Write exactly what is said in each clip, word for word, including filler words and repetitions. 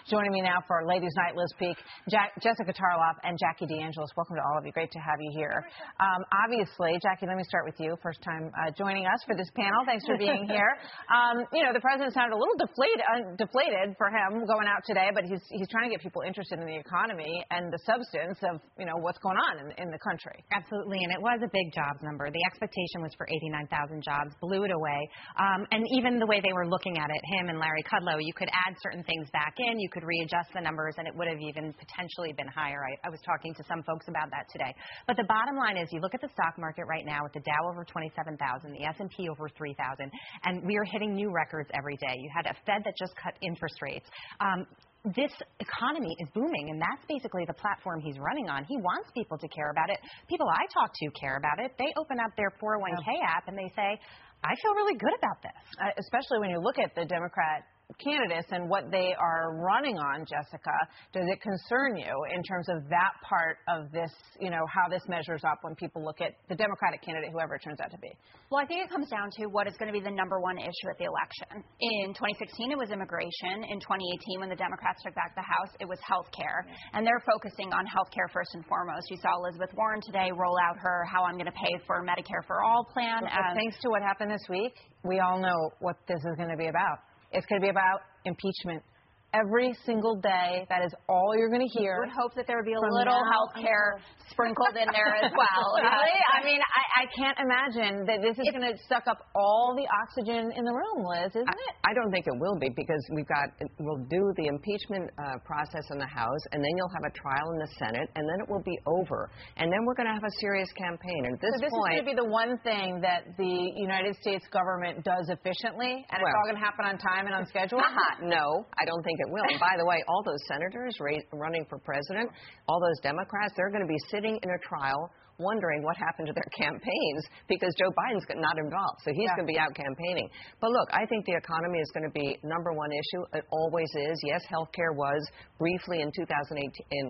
Joining me now for Ladies Night, Liz Peek, Jack, Jessica Tarloff, and Jackie DeAngelis. Welcome to all of you. Great to have you here. Um, obviously, Jackie, let me start with you. First time uh, joining us for this panel. Thanks for being here. Um, you know, the president sounded a little deflated, uh, deflated for him going out today, but he's he's trying to get people interested in the economy and the substance of, you know, what's going on in, in the country. Absolutely, and it was a big jobs number. The expectation was for eighty-nine thousand jobs, blew it away. Um, and even the way they were looking at it, him and Larry Kudlow, you could add certain things back in, you could readjust the numbers, and it would have even potentially been higher. I, I was talking to some folks about that today. But the bottom line is, you look at the stock market right now with the Dow over twenty-seven thousand, the S and P over three thousand, and we are hitting new records every day. You had a Fed that just cut interest rates. Um, This economy is booming, and that's basically the platform he's running on. He wants people to care about it. People I talk to care about it. They open up their four oh one K app and they say, I feel really good about this. Uh, especially when you look at the Democrat candidates and what they are running on, Jessica. Does it concern you in terms of that part of this, you know, how this measures up when people look at the Democratic candidate, whoever it turns out to be? Well, I think it comes down to what is going to be the number one issue at the election. In twenty sixteen, it was immigration. In twenty eighteen, when the Democrats took back the House, it was health care. And they're focusing on health care first and foremost. You saw Elizabeth Warren today roll out her How I'm Going to Pay for Medicare for All plan. Well, um, thanks to what happened this week, we all know what this is going to be about. It's going to be about impeachment. Every single day, that is all you're going to hear. I would hope that there would be a little health care sprinkled in there as well. Really? I mean, I, I can't imagine that this is going to suck up all the oxygen in the room, Liz, isn't it? I, I don't think it will be, because we've got, we'll do the impeachment uh, process in the House, and then you'll have a trial in the Senate, and then it will be over. And then we're going to have a serious campaign. And at this so this point, is going to be the one thing that the United States government does efficiently, and well, it's all going to happen on time and on schedule? Uh-huh. No, I don't think it will. And by the way, all those senators running for president, all those Democrats, they're going to be sitting in a trial wondering what happened to their campaigns, because Joe Biden's not involved, so he's yeah. going to be out campaigning. But look, I think the economy is going to be number one issue. It always is. Yes, health care was briefly in two thousand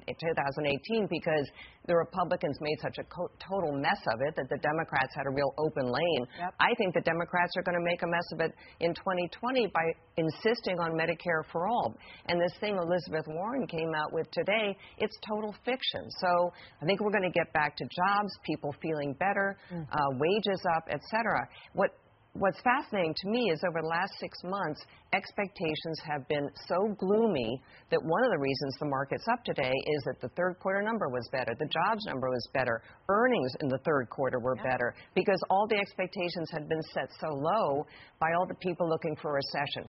eighteen because the Republicans made such a total mess of it that the Democrats had a real open lane. Yep. I think the Democrats are going to make a mess of it in twenty twenty by insisting on Medicare for all. And this thing Elizabeth Warren came out with today, it's total fiction. So I think we're going to get back to jobs, people feeling better, mm. uh, wages up, et cetera. What What's fascinating to me is over the last six months, expectations have been so gloomy that one of the reasons the market's up today is that the third quarter number was better, the jobs number was better, earnings in the third quarter were yeah. better, because all the expectations had been set so low by all the people looking for a recession.